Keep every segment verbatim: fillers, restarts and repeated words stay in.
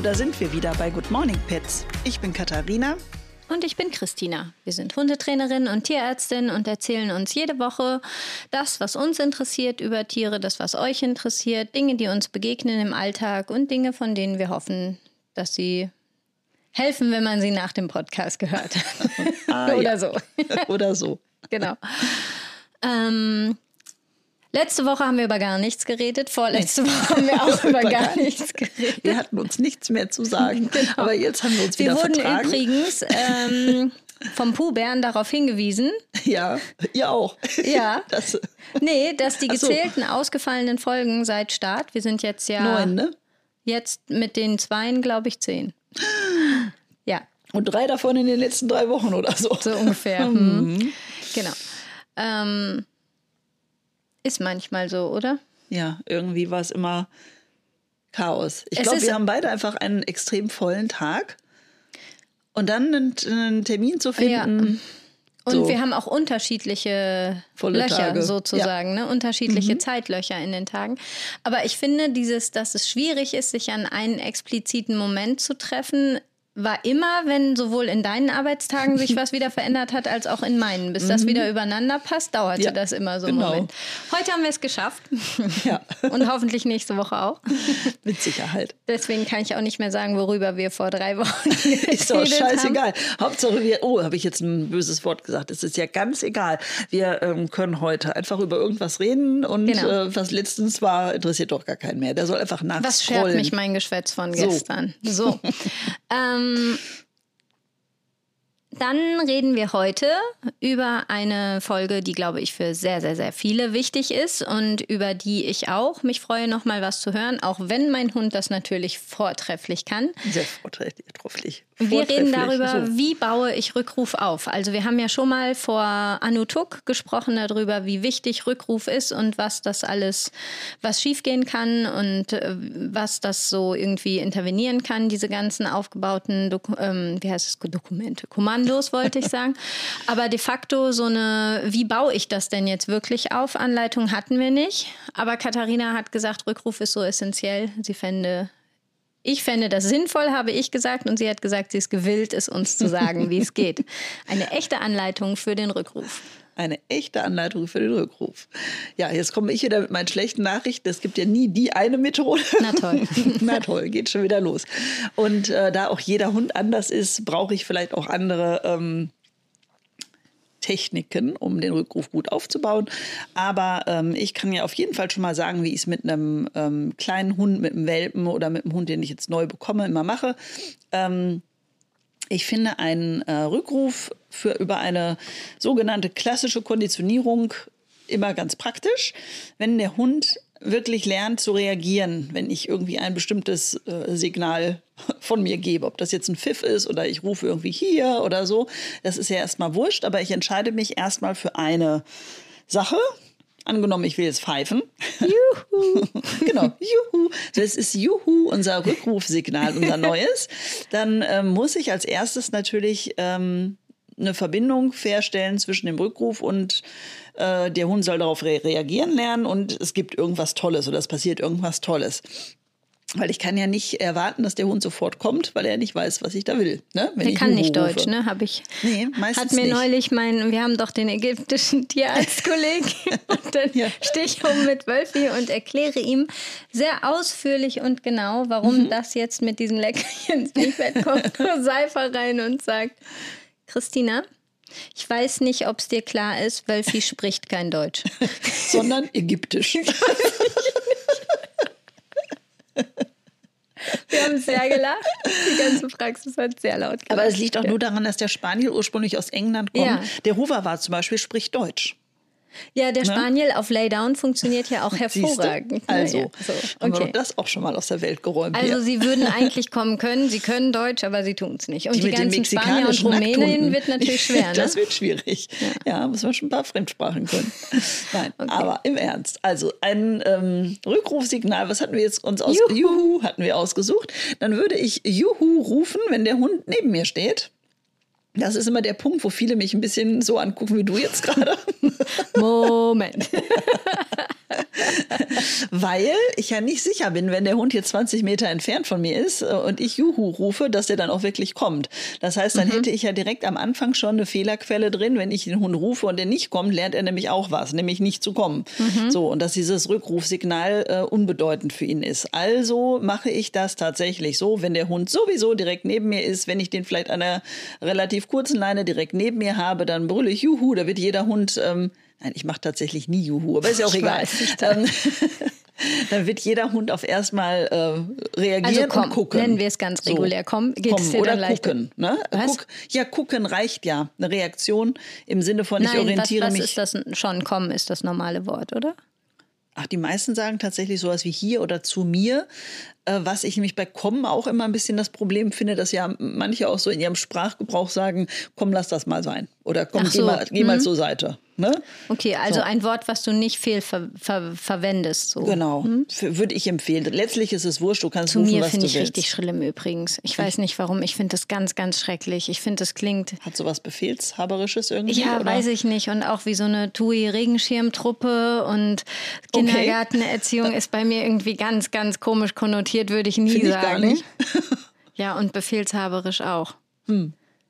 da sind wir wieder bei Good Morning Pets. Ich bin Katharina. Und ich bin Christina. Wir sind Hundetrainerin und Tierärztin und erzählen uns jede Woche das, was uns interessiert über Tiere, das, was euch interessiert, Dinge, die uns begegnen im Alltag und Dinge, von denen wir hoffen, dass sie helfen, wenn man sie nach dem Podcast gehört hat. Ah, Oder ja. so. Oder so. Genau. Ähm, letzte Woche haben wir über gar nichts geredet. Vorletzte nee. Woche haben wir auch über gar nichts geredet. Wir hatten uns nichts mehr zu sagen. Genau. Aber jetzt haben wir uns wir wieder vertragen. Wir vertragen. wurden übrigens ähm, vom Puh-Bären darauf hingewiesen. Ja, ihr auch. Ja. Das, nee, dass die Ach so. gezählten ausgefallenen Folgen seit Start, wir sind jetzt ja Neun, ne? Jetzt mit den Zweien, glaube ich, zehn. Ja. Und drei davon in den letzten drei Wochen oder so. So ungefähr. Hm. Genau. Ähm, ist manchmal so, oder? Ja, irgendwie war es immer Chaos. Ich Es glaube, ist- wir haben beide einfach einen extrem vollen Tag. Und dann einen, einen Termin zu finden. Und So. wir haben auch unterschiedliche Volle Löcher Tage. sozusagen, ne? Unterschiedliche Mhm. Zeitlöcher in den Tagen. Aber ich finde, dieses, dass es schwierig ist, sich an einen expliziten Moment zu treffen, war immer, wenn sowohl in deinen Arbeitstagen sich was wieder verändert hat, als auch in meinen. Bis das wieder übereinander passt, dauerte Ja, das immer so einen genau. Moment. Heute haben wir es geschafft. Ja. Und hoffentlich nächste Woche auch. Mit Sicherheit. Deswegen kann ich auch nicht mehr sagen, worüber wir vor drei Wochen Ist doch geredet haben. scheißegal. Hauptsache wir, oh, habe ich jetzt ein böses Wort gesagt. Es ist ja ganz egal. Wir ähm, können heute einfach über irgendwas reden und Genau. äh, was letztens war, interessiert doch gar keinen mehr. Der soll einfach nachscrollen. Was schert mich mein Geschwätz von So. gestern? So. ähm, Dann reden wir heute über eine Folge, die, glaube ich, für sehr, sehr, sehr viele wichtig ist und über die ich auch mich freue, noch mal was zu hören, auch wenn mein Hund das natürlich vortrefflich kann. Sehr vortrefflich. Wir reden Vortrefflich. darüber, So. wie baue ich Rückruf auf. Also wir haben ja schon mal vor Anutuk gesprochen darüber, wie wichtig Rückruf ist und was das alles, was schiefgehen kann und äh, was das so irgendwie intervenieren kann, diese ganzen aufgebauten, Doku- ähm, wie heißt es, Dokumente, Kommandos wollte ich sagen. Aber de facto so eine, wie baue ich das denn jetzt wirklich auf? Anleitung hatten wir nicht. Aber Katharina hat gesagt, Rückruf ist so essentiell. Sie fände Ich fände das sinnvoll, habe ich gesagt. Und sie hat gesagt, sie ist gewillt, es uns zu sagen, wie es geht. Eine echte Anleitung für den Rückruf. Eine echte Anleitung für den Rückruf. Ja, jetzt komme ich wieder mit meinen schlechten Nachrichten. Es gibt ja nie die eine Methode. Na toll. Na toll, geht schon wieder los. Und äh, da auch jeder Hund anders ist, brauche ich vielleicht auch andere ähm, Techniken, um den Rückruf gut aufzubauen. Aber ähm, ich kann ja auf jeden Fall schon mal sagen, wie ich es mit einem ähm, kleinen Hund, mit einem Welpen oder mit einem Hund, den ich jetzt neu bekomme, immer mache. Ähm, Ich finde einen äh, Rückruf für über eine sogenannte klassische Konditionierung immer ganz praktisch, wenn der Hund wirklich lernt zu reagieren, wenn ich irgendwie ein bestimmtes äh, Signal von mir gebe. Ob das jetzt ein Pfiff ist oder ich rufe irgendwie hier oder so, das ist ja erstmal wurscht, aber ich entscheide mich erstmal für eine Sache. Angenommen, ich will jetzt pfeifen. Juhu. Genau, juhu. Das ist juhu, unser Rückrufsignal, unser neues. Dann ähm, muss ich als erstes natürlich ähm, eine Verbindung herstellen zwischen dem Rückruf und äh, der Hund soll darauf re- reagieren lernen und es gibt irgendwas Tolles oder es passiert irgendwas Tolles. Weil ich kann ja nicht erwarten, dass der Hund sofort kommt, weil er nicht weiß, was ich da will. Ne? Wenn Der ich kann Juhu nicht rufe. Deutsch, ne? Hab ich. Nee, meistens Hat mir nicht. neulich mein, wir haben doch den ägyptischen Tierarztkollegen und dann Ja. stehe ich rum mit Wölfi und erkläre ihm sehr ausführlich und genau, warum Mhm. das jetzt mit diesen Leckerchen nicht wegkommt. Nur Seifer rein und sagt, Christina, ich weiß nicht, ob es dir klar ist, Wölfi spricht kein Deutsch. Sondern ägyptisch. Wir haben sehr gelacht. Die ganze Praxis hat sehr laut gelacht. Aber es liegt auch Ja. nur daran, dass der Spaniel ursprünglich aus England kommt. Ja. Der Hoover zum Beispiel spricht Deutsch. Ja, der Spaniel auf Laydown funktioniert ja auch hervorragend. Siehste? Also, Ja, so, haben wir okay. doch das auch schon mal aus der Welt geräumt. Also hier. sie würden eigentlich kommen können, sie können Deutsch, aber sie tun es nicht. Und Die die, mit den ganzen Spanier und mexikanischen Rumänen Nackthunden. wird natürlich schwer, ne? Das wird schwierig. Ja, ja muss man schon ein paar Fremdsprachen können. Nein, Okay. aber im Ernst. Also ein ähm, Rückrufsignal, was hatten wir jetzt uns aus? Juhu. Juhu hatten wir ausgesucht. Dann würde ich Juhu rufen, wenn der Hund neben mir steht. Das ist immer der Punkt, wo viele mich ein bisschen so angucken wie du jetzt gerade. Moment. Weil ich ja nicht sicher bin, wenn der Hund jetzt zwanzig Meter entfernt von mir ist und ich Juhu rufe, dass der dann auch wirklich kommt. Das heißt, dann mhm. hätte ich ja direkt am Anfang schon eine Fehlerquelle drin. Wenn ich den Hund rufe und der nicht kommt, lernt er nämlich auch was, nämlich nicht zu kommen. Mhm. So, und dass dieses Rückrufsignal äh, unbedeutend für ihn ist. Also mache ich das tatsächlich so, wenn der Hund sowieso direkt neben mir ist, wenn ich den vielleicht an einer relativ kurzen Leine direkt neben mir habe, dann brülle ich Juhu, da wird jeder Hund... Ähm, Nein, ich mache tatsächlich nie Juhu, aber ist ja auch ich egal. Dann, dann wird jeder Hund auf erstmal äh, reagieren also komm, und gucken. Nennen wir es ganz regulär. So, komm, geht's komm, dir oder dann leichter? Gucken. Ne? Guck, ja, gucken reicht ja. Eine Reaktion im Sinne von, Nein, ich orientiere was, was mich. Was ist das schon? Kommen ist das normale Wort, oder? Ach, die meisten sagen tatsächlich sowas wie hier oder zu mir. Äh, was ich nämlich bei kommen auch immer ein bisschen das Problem finde, dass ja manche auch so in ihrem Sprachgebrauch sagen, komm, lass das mal sein. Oder komm, so. geh, mal, geh hm. mal zur Seite. Ne? Okay, also so. ein Wort, was du nicht fehl ver ver verwendest. So. Genau, hm? würde ich empfehlen. Letztlich ist es wurscht, du kannst Zu rufen, mir was du finde ich willst. richtig schlimm übrigens. Ich weiß nicht warum, ich finde das ganz, ganz schrecklich. Ich finde, das klingt... Hat sowas Befehlshaberisches irgendwie? Ja, oder? weiß ich nicht. Und auch wie so eine T U I-Regenschirmtruppe und Okay. Kindergartenerziehung ist bei mir irgendwie ganz, ganz komisch konnotiert, würde ich nie Find sagen. Ich gar nicht. Ja, und befehlshaberisch auch. Hm.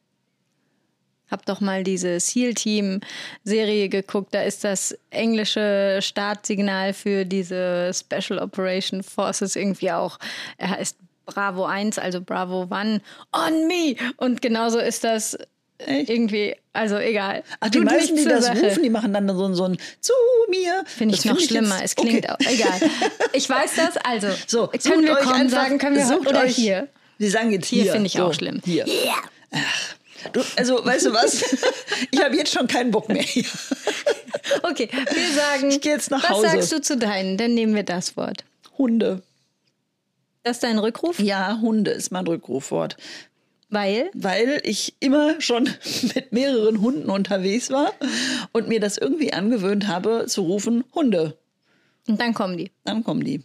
Hab doch mal diese SEAL-Team-Serie geguckt. Da ist das englische Startsignal für diese Special Operation Forces irgendwie auch. Er heißt Bravo eins, also Bravo One, on me. Und genauso ist das Echt? Irgendwie, also egal. Ach, die Tut meisten, die das Sache. rufen, die machen dann so, so ein zu mir. Finde ich das noch find ich schlimmer. Jetzt, es klingt okay. auch, egal. Ich weiß das, also so, können wir kommen, einfach, sagen, können wir sucht oder euch, hier. Sie sagen jetzt hier. Hier finde ich so, auch schlimm. Hier. Yeah. Ach, du, also, weißt du was? Ich habe jetzt schon keinen Bock mehr hier. Okay, wir sagen, ich gehe jetzt nach was Hause. sagst du zu deinen? Dann nehmen wir das Wort. Hunde. Das ist dein Rückruf? Ja, Hunde ist mein Rückrufwort. Weil? Weil ich immer schon mit mehreren Hunden unterwegs war und mir das irgendwie angewöhnt habe, zu rufen, Hunde. Und dann kommen die. Dann kommen die.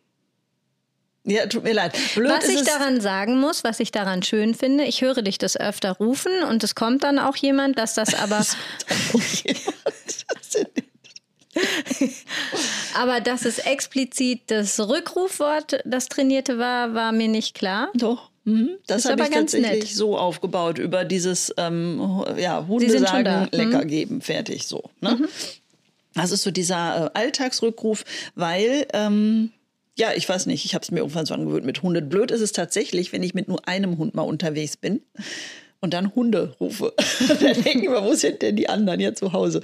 Ja, tut mir leid. Blöd was ist ich es daran sagen muss, was ich daran schön finde, ich höre dich das öfter rufen und es kommt dann auch jemand, dass das aber... Es kommt dann auch jemand. Aber dass es explizit das Rückrufwort, das trainierte war, war mir nicht klar. Doch. Mhm. Das, das habe ich tatsächlich nett. so aufgebaut über dieses ähm, ja, Hunde sagen, lecker mhm. geben, fertig so. Ne? Mhm. Das ist so dieser äh, Alltagsrückruf, weil, ähm, ja, ich weiß nicht, ich habe es mir irgendwann so angewöhnt mit Hunde. Blöd ist es tatsächlich, wenn ich mit nur einem Hund mal unterwegs bin. Und dann Hunde rufe. Dann denken wir, wo sind denn die anderen hier zu Hause?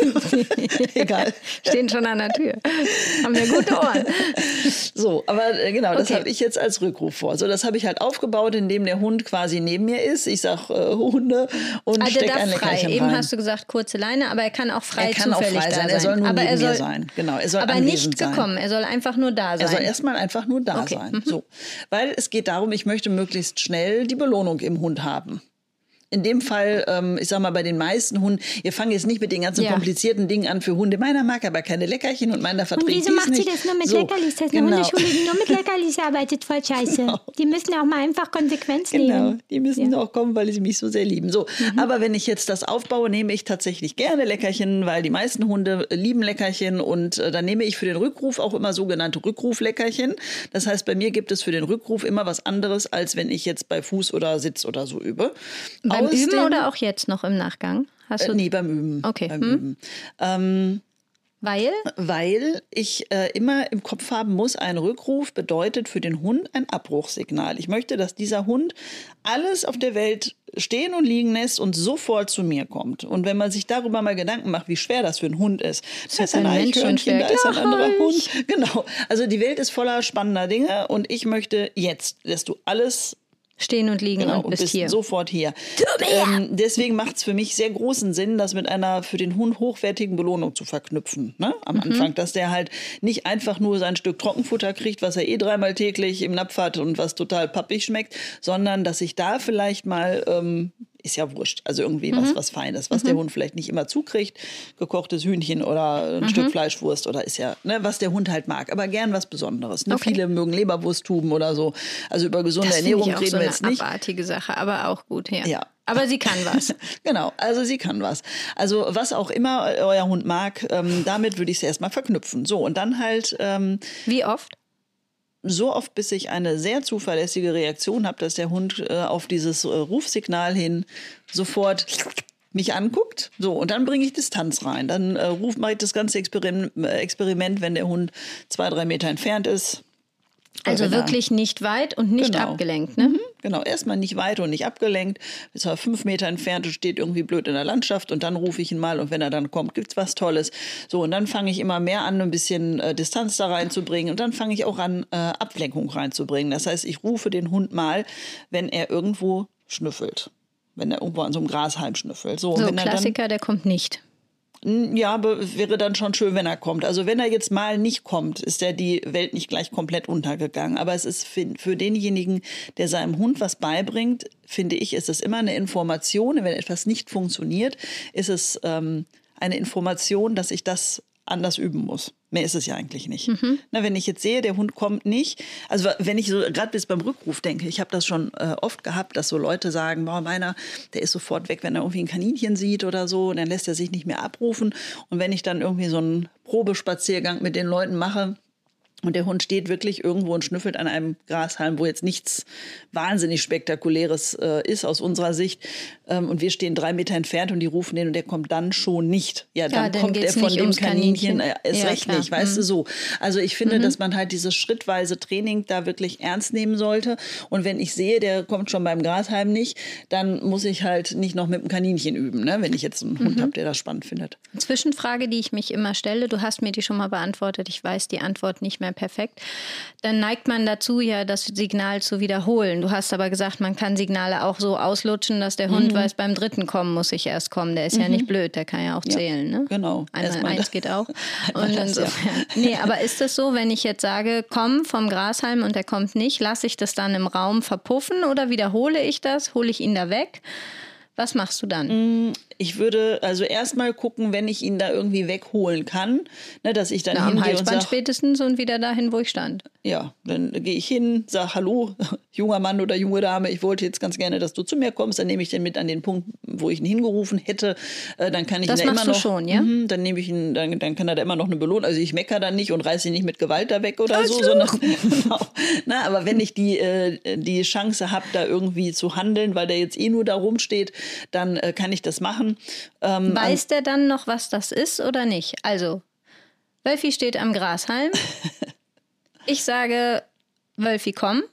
Egal. Stehen schon an der Tür. Haben wir gute Ohren. So, aber äh, genau, das Okay. habe ich jetzt als Rückruf vor. So, das habe ich halt aufgebaut, indem der Hund quasi neben mir ist. Ich sage äh, Hunde und Also stecke der ein darf frei. Leckerchen Eben rein. hast du gesagt kurze Leine, aber er kann auch frei er kann auch zufällig frei da sein. sein. Er soll nur aber neben er soll, mir sein. Genau, er soll aber anwesend nicht sein. gekommen. Er soll einfach nur da sein. Er soll erstmal einfach nur da Okay. sein. Mhm. So. Weil es geht darum, ich möchte möglichst schnell die Belohnung im Hund haben. In dem Fall, ähm, ich sag mal, bei den meisten Hunden, ihr fangt jetzt nicht mit den ganzen Ja. komplizierten Dingen an für Hunde. Meiner mag aber keine Leckerchen und meiner verträgt Und wieso dies macht sie nicht. das nur mit so, Leckerlis? Das ist genau. eine Hundeschule, die nur mit Leckerlis arbeitet, voll scheiße. Genau. Die müssen auch mal einfach Konsequenz Genau, nehmen. die müssen Ja. auch kommen, weil sie mich so sehr lieben. So, Mhm. aber wenn ich jetzt das aufbaue, nehme ich tatsächlich gerne Leckerchen, weil die meisten Hunde lieben Leckerchen und äh, dann nehme ich für den Rückruf auch immer sogenannte Rückrufleckerchen. Das heißt, bei mir gibt es für den Rückruf immer was anderes, als wenn ich jetzt bei Fuß oder Sitz oder so übe. Beim Aus Üben dem- oder auch jetzt noch im Nachgang? Hast du Äh, nee, beim Üben. Okay. Beim Hm. Üben. Ähm, Weil? weil ich äh, immer im Kopf haben muss, ein Rückruf bedeutet für den Hund ein Abbruchssignal. Ich möchte, dass dieser Hund alles auf der Welt stehen und liegen lässt und sofort zu mir kommt. Und wenn man sich darüber mal Gedanken macht, wie schwer das für einen Hund ist. Da ist ein ein Mensch schon Eichhörnchen, schwer, da ist ein anderer gleich. Hund. Genau. Also die Welt ist voller spannender Dinge und ich möchte jetzt, dass du alles Stehen und liegen Genau, und und bist bist hier. sofort hier. Ähm, deswegen macht es für mich sehr großen Sinn, das mit einer für den Hund hochwertigen Belohnung zu verknüpfen. Ne? Am Mhm. Anfang, dass der halt nicht einfach nur sein Stück Trockenfutter kriegt, was er eh dreimal täglich im Napf hat und was total pappig schmeckt, sondern dass ich da vielleicht mal ähm, ist ja wurscht. Also irgendwie was, was Feines, was mhm. der Hund vielleicht nicht immer zukriegt. Gekochtes Hühnchen oder ein mhm. Stück Fleischwurst oder ist ja, ne, was der Hund halt mag. Aber gern was Besonderes. Ne? Okay. Viele mögen Leberwursttuben oder so. Also über gesunde das Ernährung ich auch reden so wir jetzt nicht. Das ist eine abartige Sache, aber auch gut. Ja. ja. Aber sie kann was. Genau, also sie kann was. Also was auch immer euer Hund mag, ähm, damit würde ich es erstmal verknüpfen. So, und dann halt... Ähm, Wie oft? So oft, bis ich eine sehr zuverlässige Reaktion habe, dass der Hund äh, auf dieses äh, Rufsignal hin sofort mich anguckt. So, und dann bringe ich Distanz rein. Dann äh, ruf, mache ich das ganze Experiment, äh, Experiment, wenn der Hund zwei, drei Meter entfernt ist. Also wirklich nicht weit und nicht genau. abgelenkt, ne? Mhm, genau, erstmal nicht weit und nicht abgelenkt. Bis er fünf Meter entfernt und steht irgendwie blöd in der Landschaft und dann rufe ich ihn mal und wenn er dann kommt, gibt's was Tolles. So, und dann fange ich immer mehr an, ein bisschen äh, Distanz da reinzubringen und dann fange ich auch an, äh, Ablenkung reinzubringen. Das heißt, ich rufe den Hund mal, wenn er irgendwo schnüffelt. Wenn er irgendwo an so einem Grashalm schnüffelt. So, so wenn er Klassiker, dann, der kommt nicht. Ja, aber wäre dann schon schön, wenn er kommt. Also wenn er jetzt mal nicht kommt, ist ja die Welt nicht gleich komplett untergegangen. Aber es ist für, für denjenigen, der seinem Hund was beibringt, finde ich, ist es immer eine Information. Wenn etwas nicht funktioniert, ist es ähm, eine Information, dass ich das anders üben muss. Mehr ist es ja eigentlich nicht. Mhm. Na, wenn ich jetzt sehe, der Hund kommt nicht, also wenn ich so gerade bis beim Rückruf denke, ich habe das schon äh, oft gehabt, dass so Leute sagen, boah, meiner, der ist sofort weg, wenn er irgendwie ein Kaninchen sieht oder so, und dann lässt er sich nicht mehr abrufen. Und wenn ich dann irgendwie so einen Probespaziergang mit den Leuten mache, und der Hund steht wirklich irgendwo und schnüffelt an einem Grashalm, wo jetzt nichts wahnsinnig Spektakuläres äh, ist aus unserer Sicht. Ähm, und wir stehen drei Meter entfernt und die rufen den und der kommt dann schon nicht. Ja, dann, ja, dann kommt er von dem Kaninchen, Kaninchen. Äh, ist ja, recht klar. nicht, weißt mhm. du so. Also ich finde, mhm. dass man halt dieses schrittweise Training da wirklich ernst nehmen sollte. Und wenn ich sehe, der kommt schon beim Grashalm nicht, dann muss ich halt nicht noch mit dem Kaninchen üben, ne? Wenn ich jetzt einen mhm. Hund habe, der das spannend findet. Zwischenfrage, die ich mich immer stelle, du hast mir die schon mal beantwortet, ich weiß die Antwort nicht mehr perfekt, dann neigt man dazu, ja, das Signal zu wiederholen. Du hast aber gesagt, man kann Signale auch so auslutschen, dass der Hund mhm. weiß, beim dritten kommen muss ich erst kommen. Der ist mhm. ja nicht blöd, der kann ja auch zählen. Ja, ne? Genau. Einmal eins geht auch. Und insofern. Ja. Nee, aber ist das so, wenn ich jetzt sage, komm vom Grashalm und der kommt nicht, lasse ich das dann im Raum verpuffen oder wiederhole ich das? Hole ich ihn da weg? Was machst du dann? Ich würde also erstmal gucken, wenn ich ihn da irgendwie wegholen kann, ne, dass ich dann Na, hingehe am Halsband und sag, spätestens und wieder dahin, wo ich stand. Ja, dann gehe ich hin, sage, hallo, junger Mann oder junge Dame, ich wollte jetzt ganz gerne, dass du zu mir kommst. Dann nehme ich den mit an den Punkt, wo ich ihn hingerufen hätte. Äh, dann kann ich das ihn da machst immer du noch, schon, ja? mh, dann nehme ich ihn, dann, dann kann er da immer noch eine Belohnung. Also ich meckere dann nicht und reiße ihn nicht mit Gewalt da weg oder also. so, sondern genau. Na, aber wenn ich die, äh, die Chance habe, da irgendwie zu handeln, weil der jetzt eh nur da rumsteht, dann äh, kann ich das machen. Ähm, Weiß der dann noch, was das ist oder nicht? Also, Wölfi steht am Grashalm. Ich sage, Wölfi, komm.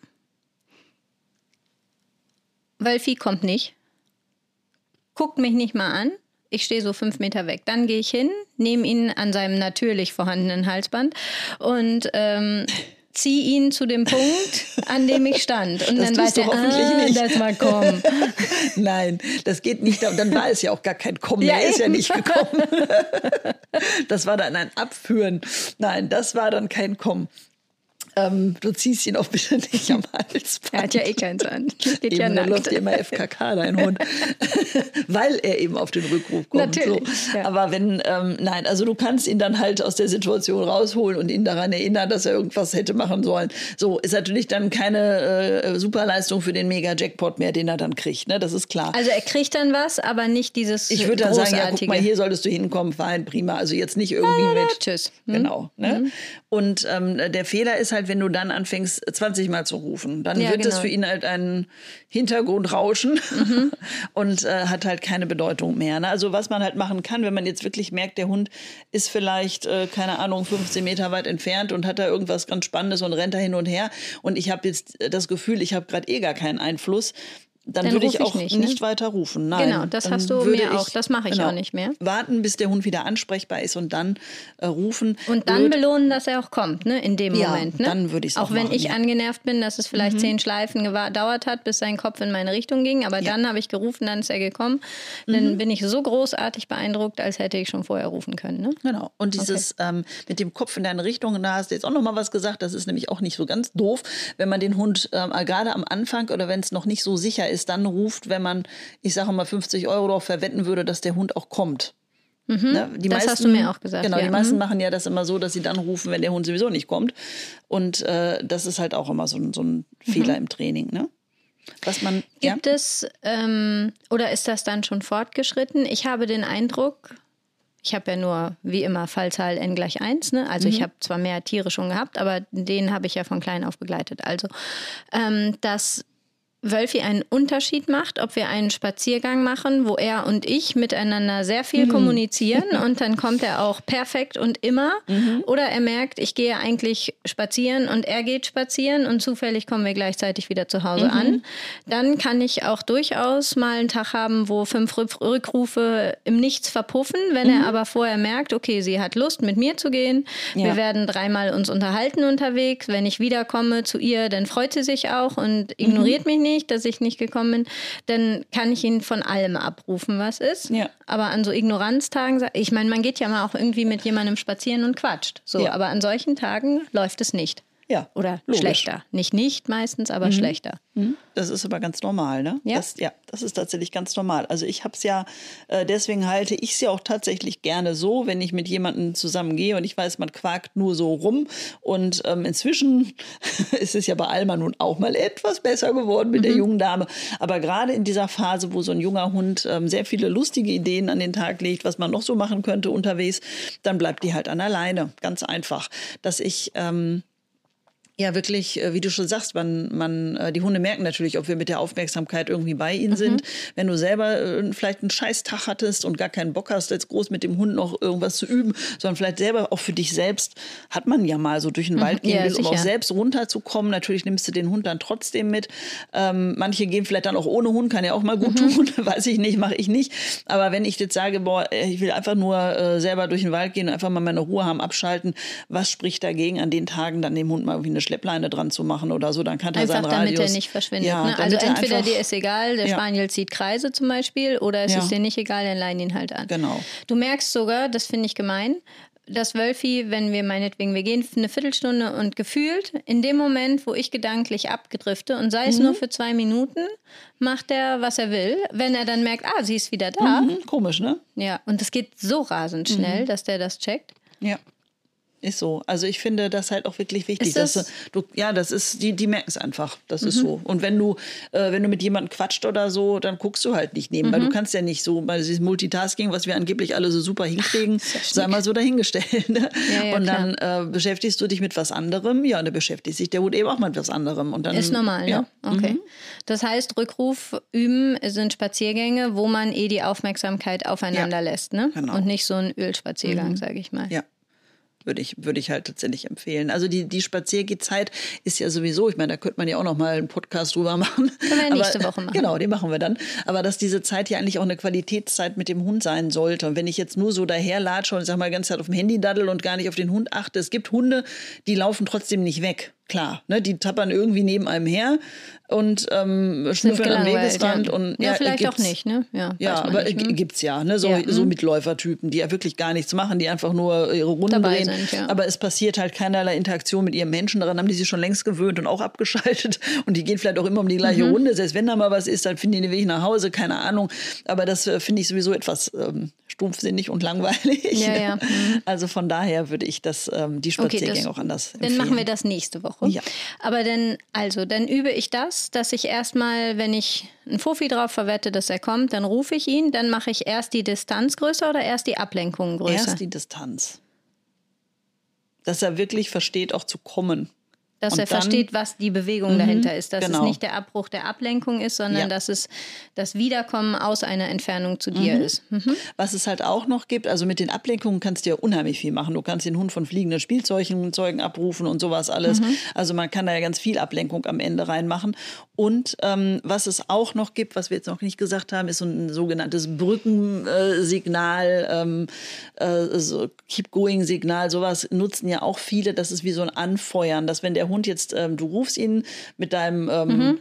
Wölfi kommt nicht. Guckt mich nicht mal an. Ich stehe so fünf Meter weg. Dann gehe ich hin, nehme ihn an seinem natürlich vorhandenen Halsband und ähm, ziehe ihn zu dem Punkt, an dem ich stand. Und das dann tust weiß du er, hoffentlich ah, nicht. lass mal kommen. Nein, das geht nicht. Dann war es ja auch gar kein Kommen. Ja, er ist eben. ja nicht gekommen. Das war dann ein Abführen. Nein, das war dann kein Kommen. Ähm, du ziehst ihn auch bitte nicht am Hals. Er hat ja eh keins an. Geht eben, ja da nackt. läuft ja immer F K K, dein Hund. Weil er eben auf den Rückruf kommt. Natürlich, so. ja. Aber wenn, ähm, nein, also du kannst ihn dann halt aus der Situation rausholen und ihn daran erinnern, dass er irgendwas hätte machen sollen. So, ist natürlich dann keine äh, Superleistung für den Mega-Jackpot mehr, den er dann kriegt, ne? Das ist klar. Also er kriegt dann was, aber nicht dieses Ich würde dann sagen, großartige. ja, guck mal, hier solltest du hinkommen, fein, prima. Also jetzt nicht irgendwie ja, ja, mit. Tschüss. Hm? Genau. Ne? Mhm. Und ähm, der Fehler ist halt, wenn du dann anfängst, zwanzig Mal zu rufen. Dann Ja, wird genau. das für ihn halt ein Hintergrundrauschen Mhm. und äh, hat halt keine Bedeutung mehr. Ne? Also was man halt machen kann, wenn man jetzt wirklich merkt, der Hund ist vielleicht, äh, keine Ahnung, fünfzehn Meter weit entfernt und hat da irgendwas ganz Spannendes und rennt da hin und her. Und ich habe jetzt das Gefühl, ich habe gerade eh gar keinen Einfluss. Dann, Dann würde ruf ich ich auch nicht, nicht, ne? weiter rufen. Nein, Genau, das dann hast du würde mir auch. Das mache ich genau, auch nicht mehr. Warten, bis der Hund wieder ansprechbar ist und dann äh, rufen. Und dann Blöd. belohnen, dass er auch kommt, ne? In dem Ja, Moment. Ne? dann würde ich's auch Auch wenn machen, ich ja. angenervt bin, dass es vielleicht Mhm. zehn Schleifen gedauert hat, bis sein Kopf in meine Richtung ging. Aber Ja. dann habe ich gerufen, dann ist er gekommen. Dann bin ich so großartig beeindruckt, als hätte ich schon vorher rufen können. Ne? Genau. Und dieses ähm, mit dem Kopf in deine Richtung, da hast du jetzt auch noch mal was gesagt, das ist nämlich auch nicht so ganz doof, wenn man den Hund ähm, gerade am Anfang oder wenn es noch nicht so sicher ist, es dann ruft, wenn man, ich sage mal, fünfzig Euro darauf verwetten würde, dass der Hund auch kommt. Mhm, ne? Die das meisten, hast du mir auch gesagt. Genau, ja. die meisten mhm. machen ja das immer so, dass sie dann rufen, wenn der Hund sowieso nicht kommt. Und äh, das ist halt auch immer so, so ein mhm. Fehler im Training. Ne? Was man, Gibt ja? es, ähm, oder ist das dann schon fortgeschritten? Ich habe den Eindruck, ich habe ja nur, wie immer, Fallzahl n gleich eins. Ne? Also mhm. ich habe zwar mehr Tiere schon gehabt, aber den habe ich ja von klein auf begleitet. Also, ähm, dass Wölfi einen Unterschied macht, ob wir einen Spaziergang machen, wo er und ich miteinander sehr viel mhm. kommunizieren und dann kommt er auch perfekt und immer. Mhm. Oder er merkt, ich gehe eigentlich spazieren und er geht spazieren und zufällig kommen wir gleichzeitig wieder zu Hause mhm. an. Dann kann ich auch durchaus mal einen Tag haben, wo fünf Rückrufe im Nichts verpuffen. Wenn mhm. er aber vorher merkt, okay, sie hat Lust, mit mir zu gehen. Ja. Wir werden dreimal uns unterhalten unterwegs. Wenn ich wiederkomme zu ihr, dann freut sie sich auch und ignoriert mhm. mich nicht. Nicht, dass ich nicht gekommen bin, dann kann ich ihn von allem abrufen, was ist. Ja. Aber an so Ignoranztagen, ich meine, man geht ja mal auch irgendwie mit jemandem spazieren und quatscht. So, ja. Aber an solchen Tagen läuft es nicht. Ja, oder logisch. Schlechter. Nicht nicht meistens, aber mhm. schlechter. Das ist aber ganz normal, ne? Ja, das, ja, das ist tatsächlich ganz normal. Also ich habe es ja, äh, deswegen halte ich es ja auch tatsächlich gerne so, wenn ich mit jemandem zusammengehe und ich weiß, man quakt nur so rum. Und ähm, inzwischen ist es ja bei Alma nun auch mal etwas besser geworden mit mhm. der jungen Dame. Aber gerade in dieser Phase, wo so ein junger Hund ähm, sehr viele lustige Ideen an den Tag legt, was man noch so machen könnte unterwegs, dann bleibt die halt an alleine. Ganz einfach. Dass ich... Ähm, Ja, wirklich, wie du schon sagst, man, man, die Hunde merken natürlich, ob wir mit der Aufmerksamkeit irgendwie bei ihnen mhm. sind. Wenn du selber äh, vielleicht einen Scheißtag hattest und gar keinen Bock hast, jetzt groß mit dem Hund noch irgendwas zu üben, sondern vielleicht selber auch für dich selbst, hat man ja mal so durch den mhm. Wald gehen ja, will, um auch selbst runterzukommen. Natürlich nimmst du den Hund dann trotzdem mit. Ähm, manche gehen vielleicht dann auch ohne Hund, kann ja auch mal gut mhm. tun, weiß ich nicht, mache ich nicht. Aber wenn ich jetzt sage, boah, ich will einfach nur äh, selber durch den Wald gehen und einfach mal meine Ruhe haben, abschalten, was spricht dagegen, an den Tagen dann dem Hund mal irgendwie eine Schleppleine dran zu machen oder so, dann kann er seinen Radius. Einfach damit er nicht verschwindet. Ja, ne? Also entweder dir ist egal, der ja. Spaniel zieht Kreise zum Beispiel, oder es ja. ist dir nicht egal, dann leihen ihn halt an. Genau. Du merkst sogar, das finde ich gemein, dass Wölfi, wenn wir meinetwegen, wir gehen eine Viertelstunde und gefühlt, in dem Moment, wo ich gedanklich abgedrifte und sei es mhm. nur für zwei Minuten, macht er, was er will. Wenn er dann merkt, ah, sie ist wieder da. Mhm. Komisch, ne? Ja, und es geht so rasend schnell, mhm. dass der das checkt. Ja. Ist so. Also ich finde das halt auch wirklich wichtig. Ist das dass du, ja, das ist, die, die merken es einfach. Das mhm. ist so. Und wenn du, äh, wenn du mit jemandem quatscht oder so, dann guckst du halt nicht nebenbei. Mhm. Du kannst ja nicht so, weil dieses Multitasking, was wir angeblich alle so super hinkriegen, Ach, sei mal so dahingestellt. Ne? Ja, ja, und klar. dann äh, beschäftigst du dich mit was anderem. Ja, und dann beschäftigt sich der Hund eben auch mit was anderem. Und dann, ist normal, ne? Ja. Okay. Mhm. Das heißt, Rückruf üben sind Spaziergänge, wo man eh die Aufmerksamkeit aufeinander ja. lässt, ne? Genau. Und nicht so ein Ölspaziergang, mhm. sage ich mal. Ja. Würde ich, würde ich halt tatsächlich empfehlen. Also die, die Spaziergehzeit ist ja sowieso, ich meine, da könnte man ja auch noch mal einen Podcast drüber machen. Können wir ja nächste Woche machen. Genau, den machen wir dann. Aber dass diese Zeit ja eigentlich auch eine Qualitätszeit mit dem Hund sein sollte. Und wenn ich jetzt nur so daherlatsche und sag mal die ganze Zeit auf dem Handy daddel und gar nicht auf den Hund achte, es gibt Hunde, die laufen trotzdem nicht weg. Klar, ne, die tappern irgendwie neben einem her und ähm, schnüffeln am Wegesrand. Ja. Und, ja, ja, vielleicht auch nicht, ne? Ja, ja aber nicht, ne? gibt's ja, ne? So, ja. so Mitläufertypen, die ja wirklich gar nichts machen, die einfach nur ihre Runden dabei drehen. Sind, ja. Aber es passiert halt keinerlei Interaktion mit ihrem Menschen. Daran haben die sich schon längst gewöhnt und auch abgeschaltet. Und die gehen vielleicht auch immer um die gleiche mhm. Runde. Selbst wenn da mal was ist, dann finden die den Weg nach Hause, keine Ahnung. Aber das äh, finde ich sowieso etwas ähm, stumpfsinnig und langweilig. Ja, ja. Mhm. Also von daher würde ich das, ähm, die Spaziergänge okay, das, auch anders empfehlen. Dann machen wir das nächste Woche. Ja. Aber dann, also, dann übe ich das, dass ich erstmal, wenn ich einen Fuffi drauf verwette, dass er kommt, dann rufe ich ihn, dann mache ich erst die Distanz größer oder erst die Ablenkung größer? Erst die Distanz. Dass er wirklich versteht, auch zu kommen. Dass und er dann, versteht, was die Bewegung mhm, dahinter ist. Dass genau. es nicht der Abbruch der Ablenkung ist, sondern ja. dass es das Wiederkommen aus einer Entfernung zu dir mhm. ist. Mhm. Was es halt auch noch gibt, also mit den Ablenkungen kannst du ja unheimlich viel machen. Du kannst den Hund von fliegenden Spielzeugen Zeugen abrufen und sowas alles. Mhm. Also man kann da ja ganz viel Ablenkung am Ende reinmachen. Und ähm, was es auch noch gibt, was wir jetzt noch nicht gesagt haben, ist so ein sogenanntes Brückensignal, ähm, äh, so Keep-Going-Signal. Sowas nutzen ja auch viele. Das ist wie so ein Anfeuern, dass wenn der Hund jetzt, ähm, du rufst ihn mit deinem ähm, mhm.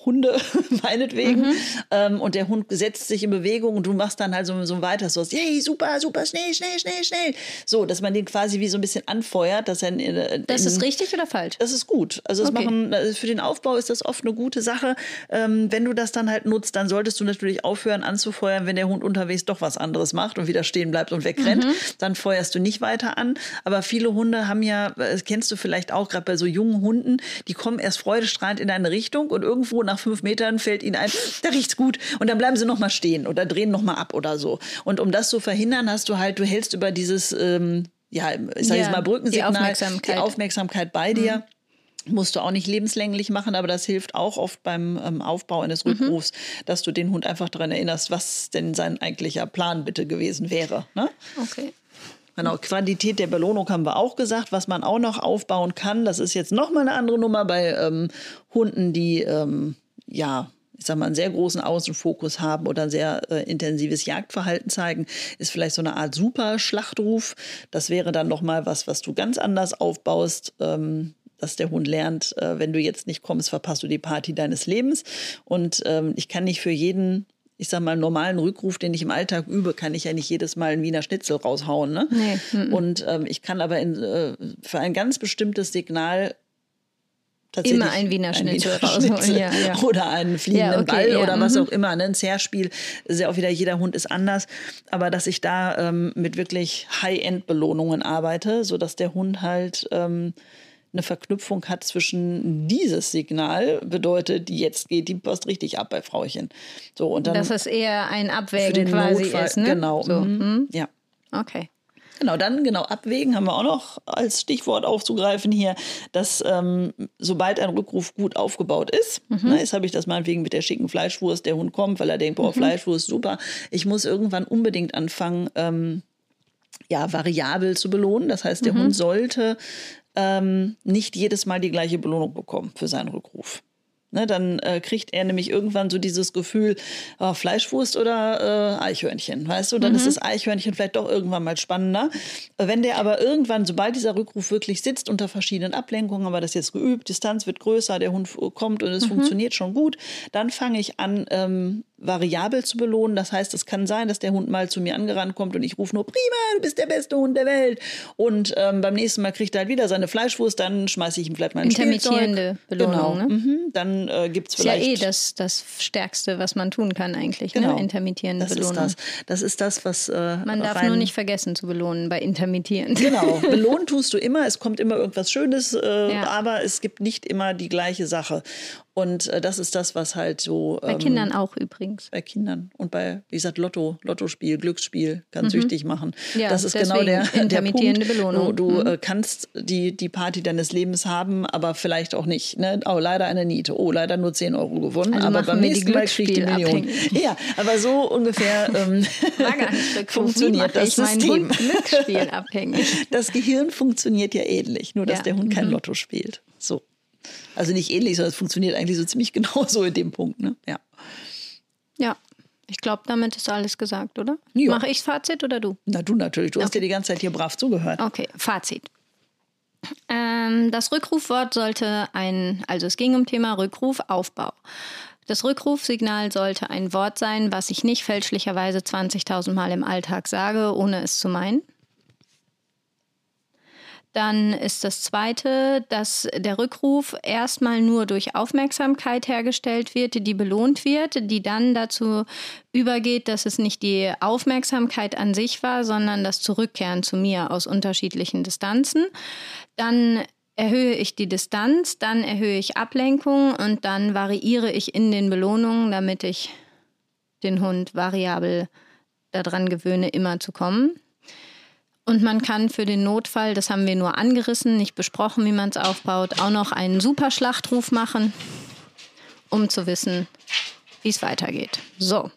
Hunde, meinetwegen. Mhm. Ähm, und der Hund setzt sich in Bewegung und du machst dann halt so, so weiter, so, hey, super, super, schnell, schnell, schnell, schnell. So, dass man den quasi wie so ein bisschen anfeuert. Dass er in, in, das ist richtig oder falsch? Das ist gut. Also das okay. machen, für den Aufbau ist das oft eine gute Sache. Ähm, wenn du das dann halt nutzt, dann solltest du natürlich aufhören anzufeuern, wenn der Hund unterwegs doch was anderes macht und wieder stehen bleibt und wegrennt. Mhm. Dann feuerst du nicht weiter an. Aber viele Hunde haben ja, das kennst du vielleicht auch, gerade bei so jungen Hunden, die kommen erst freudestrahlend in eine Richtung und irgendwo nach fünf Metern fällt ihnen ein, da riecht's gut. Und dann bleiben sie noch mal stehen oder drehen noch mal ab oder so. Und um das zu verhindern, hast du halt, du hältst über dieses, ähm, ja, ich sag ja, jetzt mal Brückensignal, die Aufmerksamkeit, die Aufmerksamkeit bei dir. Mhm. Musst du auch nicht lebenslänglich machen, aber das hilft auch oft beim ähm, Aufbau eines Rückrufs, mhm. dass du den Hund einfach daran erinnerst, was denn sein eigentlicher Plan bitte gewesen wäre. Ne? Okay. Genau, Quantität der Belohnung haben wir auch gesagt. Was man auch noch aufbauen kann, das ist jetzt nochmal eine andere Nummer bei ähm, Hunden, die, ähm, ja, ich sag mal, einen sehr großen Außenfokus haben oder ein sehr äh, intensives Jagdverhalten zeigen, ist vielleicht so eine Art Super-Schlachtruf. Das wäre dann nochmal was, was du ganz anders aufbaust, ähm, dass der Hund lernt, äh, wenn du jetzt nicht kommst, verpasst du die Party deines Lebens. Und ähm, ich kann nicht für jeden, ich sag mal, normalen Rückruf, den ich im Alltag übe, kann ich ja nicht jedes Mal einen Wiener Schnitzel raushauen. Ne? Nee. M-m. Und ähm, ich kann aber in, äh, für ein ganz bestimmtes Signal tatsächlich immer ein Wiener Schnitzel ein Wiener rausholen. Schnitzel Ja, ja. Oder einen fliegenden ja, okay, Ball ja, oder was mhm. auch immer. Ne? Ein Zerspiel, ist ja auch wieder, jeder Hund ist anders. Aber dass ich da ähm, mit wirklich High-End-Belohnungen arbeite, sodass der Hund halt ähm, eine Verknüpfung hat zwischen dieses Signal, bedeutet, jetzt geht die Post richtig ab bei Frauchen. So, und dann dass es eher ein Abwägen quasi Notfall, ist, ne? Genau. So. Mhm. Ja. Okay. Genau, dann genau abwägen haben wir auch noch als Stichwort aufzugreifen hier, dass ähm, sobald ein Rückruf gut aufgebaut ist, mhm. ne, jetzt habe ich das meinetwegen mit der schicken Fleischwurst, der Hund kommt, weil er denkt, boah, mhm. Fleischwurst, super. Ich muss irgendwann unbedingt anfangen, ähm, ja, variabel zu belohnen. Das heißt, der mhm. Hund sollte ähm, nicht jedes Mal die gleiche Belohnung bekommen für seinen Rückruf. Ne, dann äh, kriegt er nämlich irgendwann so dieses Gefühl, oh, Fleischwurst oder äh, Eichhörnchen, weißt du? Dann mhm. ist das Eichhörnchen vielleicht doch irgendwann mal spannender. Wenn der aber irgendwann, sobald dieser Rückruf wirklich sitzt, unter verschiedenen Ablenkungen, haben wir das jetzt geübt, Distanz wird größer, der Hund kommt und es mhm. funktioniert schon gut, dann fange ich an, ähm, variabel zu belohnen. Das heißt, es kann sein, dass der Hund mal zu mir angerannt kommt und ich rufe nur, prima, du bist der beste Hund der Welt. Und ähm, beim nächsten Mal kriegt er halt wieder seine Fleischwurst, dann schmeiße ich ihm vielleicht mal ein intermittierende Spielzeug. Belohnung, Genau. ne? Mhm. Dann äh, gibt es vielleicht... Ist ja eh das, das Stärkste, was man tun kann eigentlich, genau. ne? Intermittierende das Belohnung. Ist das. das ist das, was äh, man darf rein... nur nicht vergessen zu belohnen bei intermittierend. Genau, belohnen tust du immer, es kommt immer irgendwas Schönes, äh, ja. aber es gibt nicht immer die gleiche Sache. Und äh, das ist das, was halt so... Bei ähm, Kindern auch übrigens. Bei Kindern und bei, wie gesagt, Lotto, Lottospiel, Glücksspiel kann mhm. süchtig machen. Ja, das ist genau der, der Punkt. Belohnung. Du, du mhm. äh, kannst die, die Party deines Lebens haben, aber vielleicht auch nicht. Ne? Oh, leider eine Niete. Oh, leider nur zehn Euro gewonnen. Also aber beim nächsten Mal kriege ich die Million. Abhängig. Ja, aber so ungefähr ähm, funktioniert das System. Glücksspiel abhängig. Das Gehirn funktioniert ja ähnlich, nur dass ja. der Hund kein mhm. Lotto spielt. So. Also nicht ähnlich, sondern es funktioniert eigentlich so ziemlich genauso in dem Punkt. Ne? Ja. Ja, ich glaube, damit ist alles gesagt, oder? Ja. Mache ich Fazit oder du? Na, du natürlich. Du okay. hast dir die ganze Zeit hier brav zugehört. Okay, Fazit. Ähm, das Rückrufwort sollte ein, also es ging um Thema Rückruf, Aufbau. Das Rückrufsignal sollte ein Wort sein, was ich nicht fälschlicherweise zwanzigtausend Mal im Alltag sage, ohne es zu meinen. Dann ist das Zweite, dass der Rückruf erstmal nur durch Aufmerksamkeit hergestellt wird, die belohnt wird, die dann dazu übergeht, dass es nicht die Aufmerksamkeit an sich war, sondern das Zurückkehren zu mir aus unterschiedlichen Distanzen. Dann erhöhe ich die Distanz, dann erhöhe ich Ablenkung und dann variiere ich in den Belohnungen, damit ich den Hund variabel daran gewöhne, immer zu kommen. Und man kann für den Notfall, das haben wir nur angerissen, nicht besprochen, wie man es aufbaut, auch noch einen super Schlachtruf machen, um zu wissen, wie es weitergeht. So.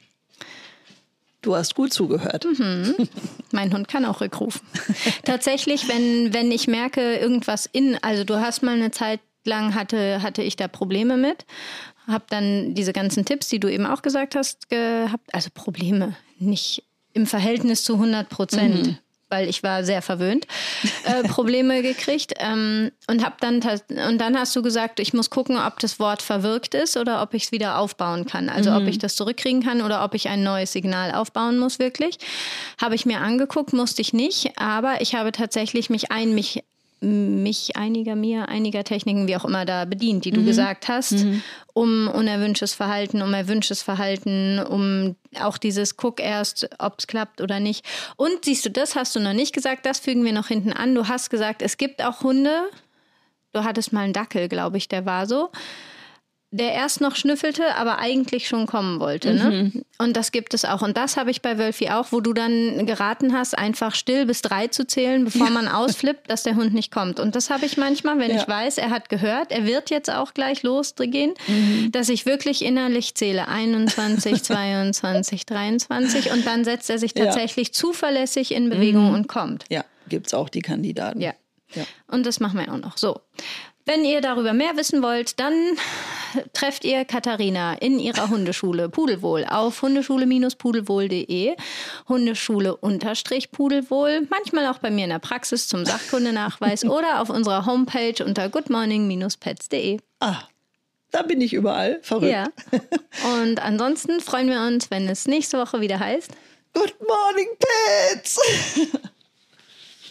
Du hast gut zugehört. Mhm. Mein Hund kann auch rückrufen. Tatsächlich, wenn, wenn ich merke, irgendwas in, also du hast mal eine Zeit lang, hatte, hatte ich da Probleme mit, habe dann diese ganzen Tipps, die du eben auch gesagt hast, gehabt, also Probleme, nicht im Verhältnis zu hundert Prozent. Mhm. weil ich war sehr verwöhnt, äh, Probleme gekriegt. Ähm, und, hab dann und dann hast du gesagt, ich muss gucken, ob das Wort verwirkt ist oder ob ich es wieder aufbauen kann. Also mhm. ob ich das zurückkriegen kann oder ob ich ein neues Signal aufbauen muss wirklich. Habe ich mir angeguckt, musste ich nicht. Aber ich habe tatsächlich mich ein, mich mich einiger, mir, einiger Techniken, wie auch immer, da bedient, die du mhm. gesagt hast, mhm. um unerwünschtes Verhalten, um erwünschtes Verhalten, um auch dieses guck erst, ob es klappt oder nicht. Und siehst du, das hast du noch nicht gesagt, das fügen wir noch hinten an. Du hast gesagt, es gibt auch Hunde, du hattest mal einen Dackel, glaube ich, der war so, der erst noch schnüffelte, aber eigentlich schon kommen wollte. Mhm. Ne? Und das gibt es auch. Und das habe ich bei Wölfi auch, wo du dann geraten hast, einfach still bis drei zu zählen, bevor ja. man ausflippt, dass der Hund nicht kommt. Und das habe ich manchmal, wenn ja. ich weiß, er hat gehört, er wird jetzt auch gleich losgehen, mhm. dass ich wirklich innerlich zähle. einundzwanzig, zweiundzwanzig, dreiundzwanzig und dann setzt er sich tatsächlich ja. zuverlässig in Bewegung mhm. und kommt. Ja, gibt es auch die Kandidaten. Ja. ja. Und das machen wir auch noch. So. Wenn ihr darüber mehr wissen wollt, dann trefft ihr Katharina in ihrer Hundeschule Pudelwohl auf hundeschule Bindestrich pudelwohl punkt de, Hundeschule-Pudelwohl, manchmal auch bei mir in der Praxis zum Sachkundenachweis oder auf unserer Homepage unter goodmorning Bindestrich pets punkt de. Ah, da bin ich überall, verrückt. Ja. Und ansonsten freuen wir uns, wenn es nächste Woche wieder heißt Good Morning Pets!